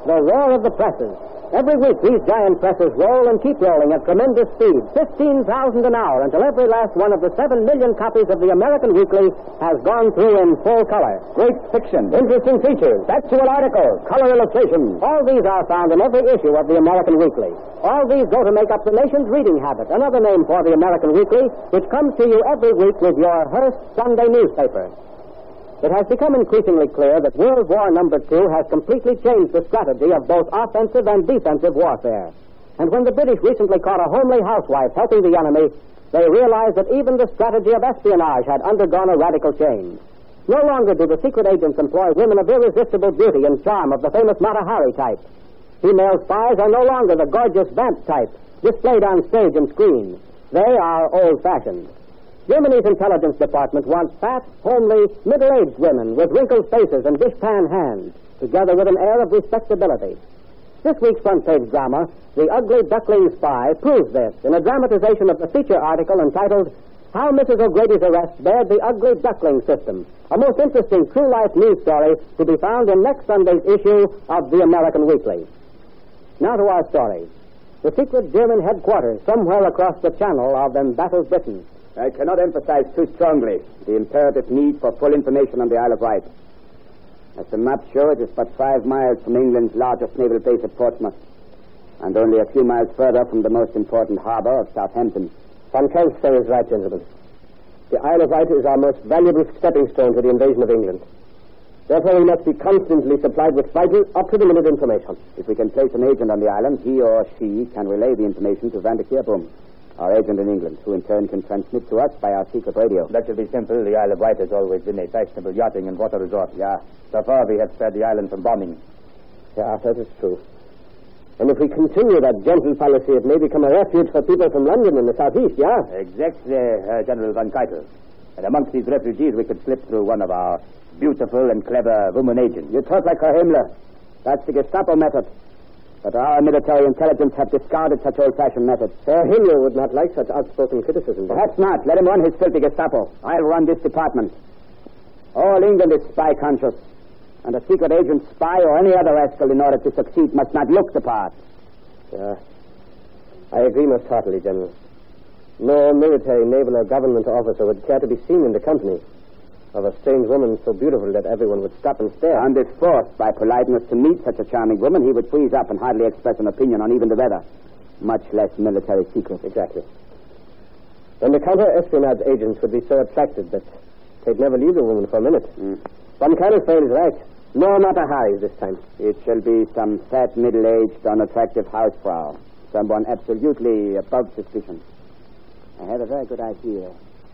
the roar of the presses. Every week, these giant presses roll and keep rolling at tremendous speed, 15,000 an hour, until every last one of the 7 million copies of the American Weekly has gone through in full color. Great fiction. Interesting features, factual articles, color illustrations. All these are found in every issue of the American Weekly. All these go to make up the nation's reading habit, another name for the American Weekly, which comes to you every week with your Hearst Sunday newspaper. It has become increasingly clear that World War No. 2 has completely changed the strategy of both offensive and defensive warfare. And when the British recently caught a homely housewife helping the enemy, they realized that even the strategy of espionage had undergone a radical change. No longer do the secret agents employ women of irresistible beauty and charm of the famous Mata Hari type. Female spies are no longer the gorgeous vamp type, displayed on stage and screen. They are old-fashioned. Germany's intelligence department wants fat, homely, middle-aged women with wrinkled faces and dishpan hands, together with an air of respectability. This week's front-page drama, The Ugly Duckling Spy, proves this in a dramatization of the feature article entitled How Mrs. O'Grady's Arrest Bared the Ugly Duckling System, a most interesting true-life news story to be found in next Sunday's issue of the American Weekly. Now to our story. The secret German headquarters somewhere across the channel of embattled Britain. I cannot emphasize too strongly the imperative need for full information on the Isle of Wight. As the maps show, it is but 5 miles from England's largest naval base at Portsmouth, and only a few miles further from the most important harbor of Southampton. Von Kelsey is right, gentlemen. The Isle of Wight is our most valuable stepping stone to the invasion of England. Therefore, we must be constantly supplied with vital, up-to-the-minute information. If we can place an agent on the island, he or she can relay the information to Van der Keerbom, our agent in England, who in turn can transmit to us by our secret radio. That should be simple. The Isle of Wight has always been a fashionable yachting and water resort. Yeah. So far, we have spared the island from bombing. Yeah, that is true. And if we continue that gentle policy, it may become a refuge for people from London and the southeast, yeah? Exactly, General Van Keitel. And amongst these refugees, we could slip through one of our beautiful and clever woman agents. You talk like Herr Himmler. That's the Gestapo method. But our military intelligence have discarded such old-fashioned methods. Herr Himmler would not like such outspoken criticism. Perhaps not. Let him run his filthy Gestapo. I'll run this department. All England is spy-conscious. And a secret agent spy or any other rascal in order to succeed must not look the part. Yeah. I agree most heartily, General. No military, naval, or government officer would care to be seen in the company of a strange woman so beautiful that everyone would stop and stare. And if forced by politeness to meet such a charming woman, he would freeze up and hardly express an opinion on even the weather, much less military secrets. Exactly. And the counter-espionage agents would be so attracted that they'd never leave the woman for a minute. Von Keitel is right. No Mata Haris this time. It shall be some fat, middle-aged, unattractive housefrau. Someone absolutely above suspicion. I have a very good idea.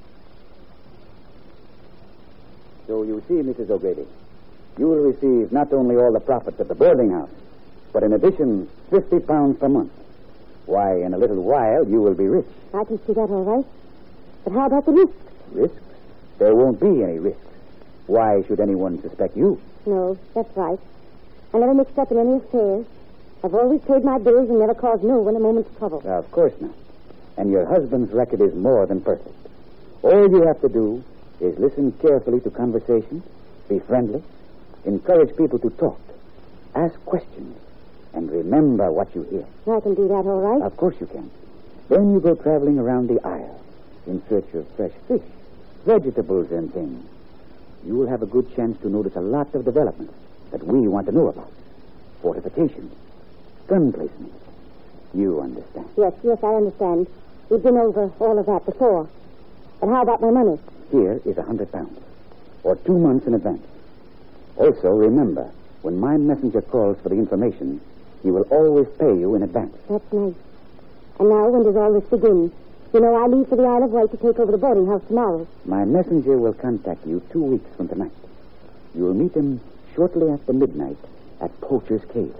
So you see, Mrs. O'Grady, you will receive not only all the profits of the boarding house, but in addition, £50 per month. Why, in a little while, you will be rich. I can see that all right. But how about the risks? Risks? There won't be any risks. Why should anyone suspect you? No, that's right. I never mixed up in any affairs. I've always paid my bills and never caused no one a moment's trouble. Of course not. And your husband's record is more than perfect. All you have to do is listen carefully to conversation, be friendly, encourage people to talk, ask questions, and remember what you hear. I can do that all right. Of course you can. Then you go traveling around the isle in search of fresh fish, vegetables, and things. You will have a good chance to notice a lot of developments that we want to know about. Fortifications, gun placements. You understand? Yes, I understand. We've been over all of that before. But how about my money? Here is £100, or 2 months in advance. Also, remember, when my messenger calls for the information, he will always pay you in advance. That's nice. And now, when does all this begin? You know, I leave for the Isle of Wight to take over the boarding house tomorrow. My messenger will contact you 2 weeks from tonight. You will meet him shortly after midnight at Poacher's Cave.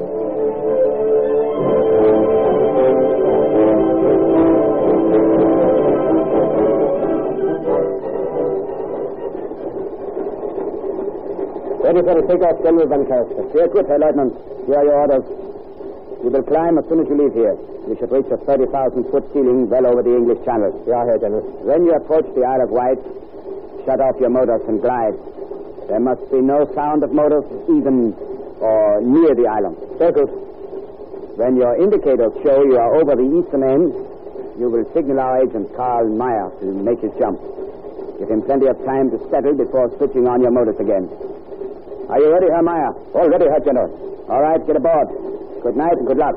Ready for the takeoff, General Van Keitel. Sehr gut, Herr Leutnant. Here are your orders. You will climb as soon as you leave here. We should reach a 30,000-foot ceiling well over the English Channel. Yeah, Herr General. When you approach the Isle of Wight, shut off your motors and glide. There must be no sound of motors, even or near the island. Circled. When your indicators show you are over the eastern end, you will signal our agent, Carl Meyer, to make his jump. Give him plenty of time to settle before switching on your motors again. Are you ready, Herr Meyer? All ready, Herr General. All right, get aboard. Good night and good luck.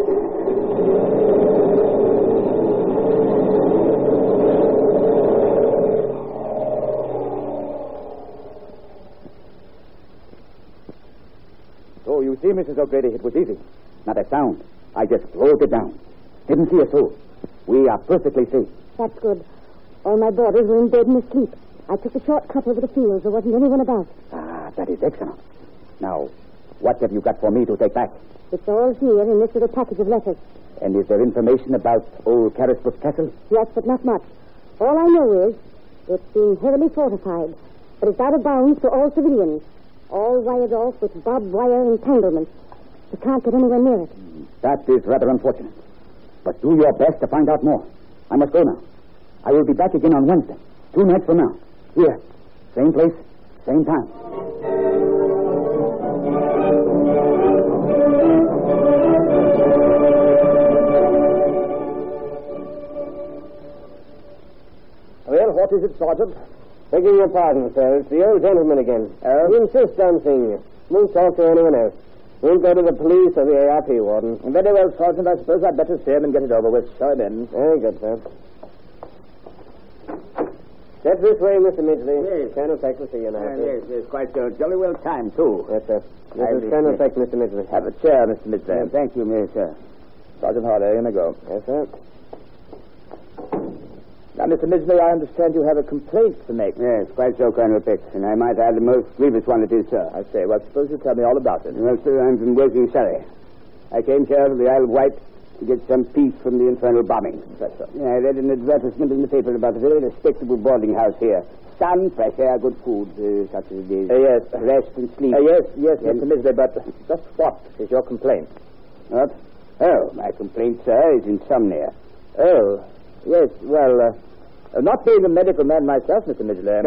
So, you see, Mrs. O'Grady, it was easy. Not a sound. I just closed it down. Didn't see a soul. We are perfectly safe. That's good. All my boarders were in bed and asleep. I took the short cut over the fields. There wasn't anyone about. Ah, that is excellent. Now, what have you got for me to take back? It's all here in this little package of letters. And is there information about old Carisbrooke Castle? Yes, but not much. All I know is it's being heavily fortified, but it's out of bounds to all civilians. All wired off with barbed wire entanglements. You can't get anywhere near it. That is rather unfortunate. But do your best to find out more. I must go now. I will be back again on Wednesday, 2 nights from now. Here, same place, same time. Well, what is it, Sergeant? Begging your pardon, sir. It's the old gentleman again. He insists on seeing you. Won't talk to anyone else. Won't go to the police or the ARP warden. Very well, Sergeant. I suppose I'd better see him and get it over with. Show him in. Very good, sir. Step this way, Mr. Midgley. Yes. Colonel Peck will see you now, sir. Yes, quite so. Jolly well timed, too. Yes, sir. This is Colonel Peck, Mr. Midgley. Have a chair, Mr. Midgley. Thank you, sir. Sergeant Harder, in I go. Yes, sir. Now, Mr. Midgley, I understand you have a complaint to make. Yes, quite so, Colonel Peck. And I might add the most grievous one it is, sir. I say, well, suppose you tell me all about it. Well, sir, I'm from Woking, Surrey. I came here to the Isle of Wight to get some peace from the infernal bombing. That's so. I read an advertisement in the paper about a very respectable boarding house here. Sun, fresh air, good food, such as it is. Yes. Rest and sleep. Yes, Mr. Midgley, but just what is your complaint? What? Oh, my complaint, sir, is insomnia. Oh, yes, well, not being a medical man myself, Mr. Midgley.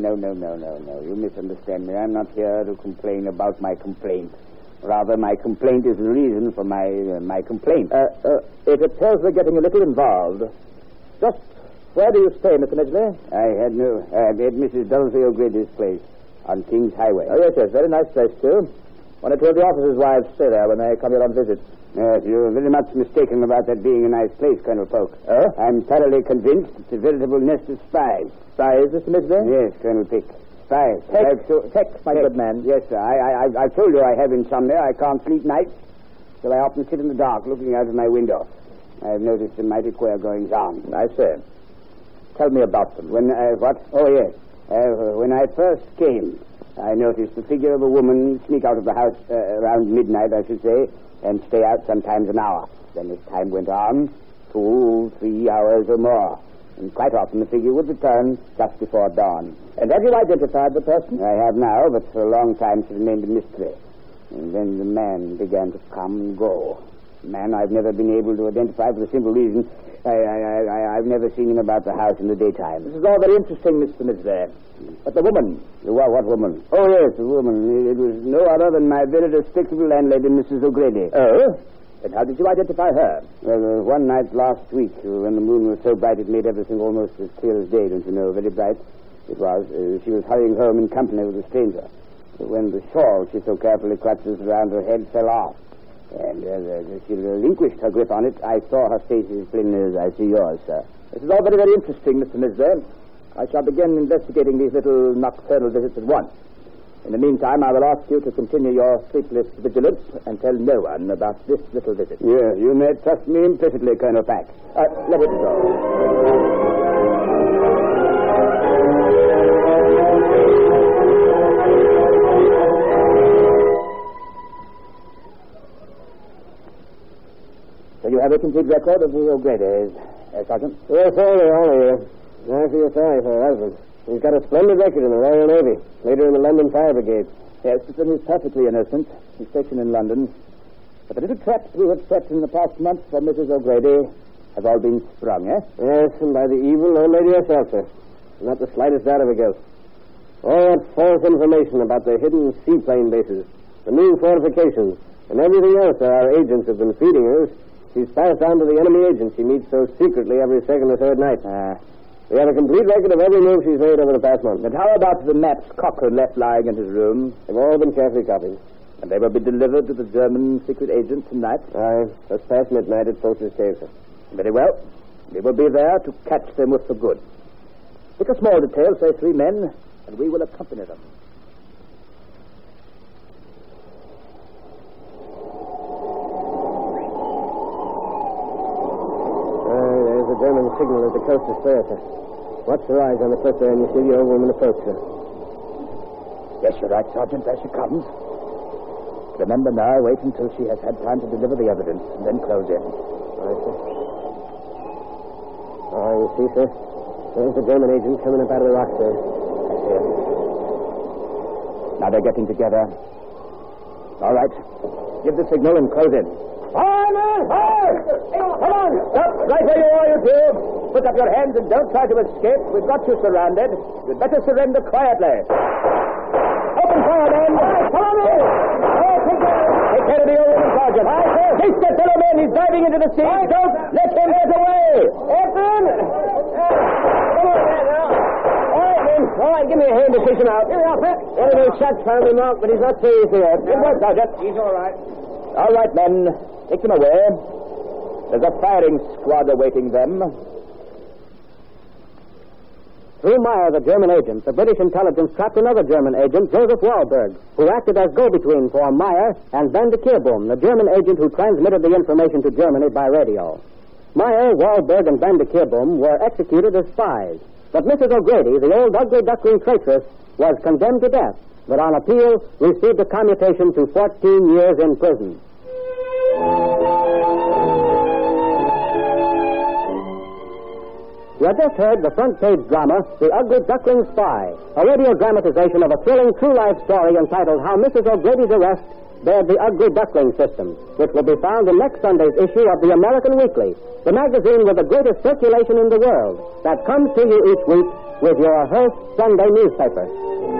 No. You misunderstand me. I'm not here to complain about my complaint. Rather, my complaint is the reason for my complaint. It appears we're getting a little involved. Just where do you stay, Mr. Midgley? I had Mrs. Dorothy O'Grady's place on King's Highway. Oh, yes, very nice place, too. One or two of the officers' wives stay there when they come here on visits. Yes, you're very much mistaken about that being a nice place, Colonel Polk. Oh? I'm thoroughly convinced it's a veritable nest of spies. Spies, Mr. Midgley? Yes, Colonel Peck. Spies. Peck, my good man. Yes, sir. I've told you I have insomnia. I can't sleep nights, so I often sit in the dark looking out of my window. I've noticed some mighty queer goings on. I say. Tell me about them. What? Oh, yes. When I first came, I noticed the figure of a woman sneak out of the house around midnight, I should say, and stay out sometimes an hour. Then as time went on, 2, 3 hours or more. And quite often the figure would return just before dawn. And have you identified the person? I have now, but for a long time she remained a mystery. And then the man began to come and go. A man I've never been able to identify for the simple reason I've never seen him about the house in the daytime. This is all very interesting, Mr. Midgley. But the woman? What woman? Oh, yes, the woman. It was no other than my very respectable landlady, Mrs. O'Grady. Oh? And how did you identify her? Well, one night last week, when the moon was so bright it made everything almost as clear as day, don't you know? Very bright it was. She was hurrying home in company with a stranger. When the shawl she so carefully clutches around her head fell off, and as she relinquished her grip on it, I saw her face as plainly as I see yours, sir. This is all very, very interesting, Mr. Midgley. I shall begin investigating these little nocturnal visits at once. In the meantime, I will ask you to continue your sleepless vigilance and tell no one about this little visit. Yeah, you may trust me implicitly, Colonel Pack. Let it go. So you have a complete record of the O'Grady's, Sergeant? Yes, all here. I feel sorry for her husband. He's got a splendid record in the Royal Navy. Later in the London Fire Brigade. Yes, but then he's perfectly innocent. He's stationed in London. But the little traps we have set in the past month for Mrs. O'Grady have all been sprung, eh? Yes, and by the evil old lady herself, sir. Not the slightest doubt of a guilt. All that false information about the hidden seaplane bases, the new fortifications, and everything else that our agents have been feeding her. She's passed on to the enemy agents she meets so secretly every second or third night. We have a complete record of every move she's made over the past month. But how about the maps Cochrane left lying in his room? They've all been carefully copied. And they will be delivered to the German secret agent tonight? Aye, just past midnight at Poacher's Cave, sir. Very well. We will be there to catch them with the goods. Pick a small detail, say 3 men, and we will accompany them. There's a German signal at the coast of Spur, sir. Watch your eyes on the cliff there, and you see the old woman approach, sir. Yes, you're right, Sergeant. There she comes. Remember now, wait until she has had time to deliver the evidence, and then close in. Aye, sir. Oh, you see, sir? There's the German agent coming up out of the rock there. I see him. Now they're getting together. All right. Give the signal and close in. Hi, man! Hi! Come on! Stop right where you are, you two. Put up your hands and don't try to escape. We've got you surrounded. You'd better surrender quietly. Open fire, men! Come on in! Take care of the old woman, Sergeant. Chase that fellow man. He's diving into the sea. Don't let him get away. Open! Come on, man, now. All right, give me a hand to fish him out. Here we are, Pat. One of those shots found him out, but he's not seriously hurt. Good work, Sergeant. He's all right. All right, men. Take them away. There's a firing squad awaiting them. Through Meyer, the German agent, the British intelligence trapped another German agent, Joseph Wahlberg, who acted as go-between for Meyer and Van de Keerboom, the German agent who transmitted the information to Germany by radio. Meyer, Wahlberg, and Van de Keerboom were executed as spies. But Mrs. O'Grady, the old ugly duckling traitress, was condemned to death, but on appeal received a commutation to 14 years in prison. You have just heard the front-page drama, The Ugly Duckling Spy, a radio dramatization of a thrilling true-life story entitled How Mrs. O'Grady's Arrest Bared the Ugly Duckling System, which will be found in next Sunday's issue of the American Weekly, the magazine with the greatest circulation in the world, that comes to you each week with your Hearst Sunday newspaper.